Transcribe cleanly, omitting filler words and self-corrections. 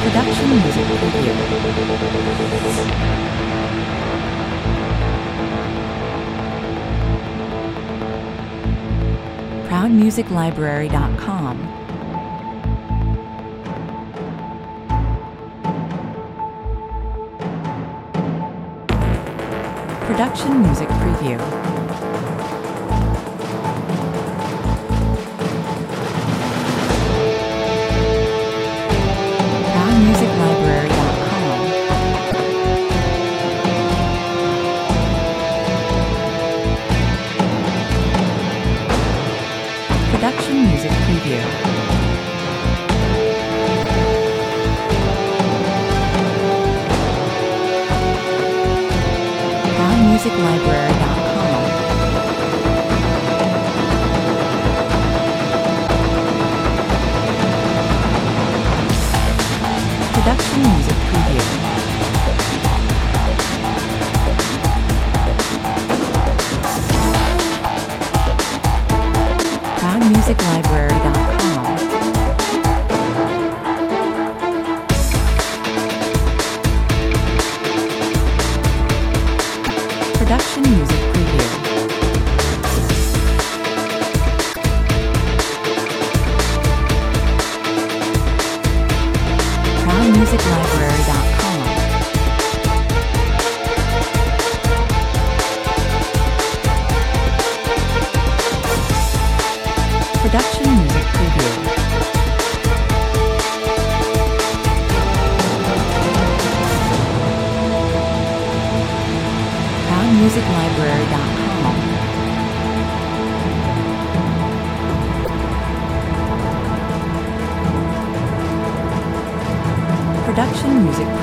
Production music preview. ProudMusicLibrary.com. Production music preview. ProudMusicLibrary.com. Production music preview. ProudMusicLibrary.com. Production music preview. ProudMusicLibrary.com. Production music preview. ProudMusicLibrary.com. Production music preview. ProudMusicLibrary.com. Production music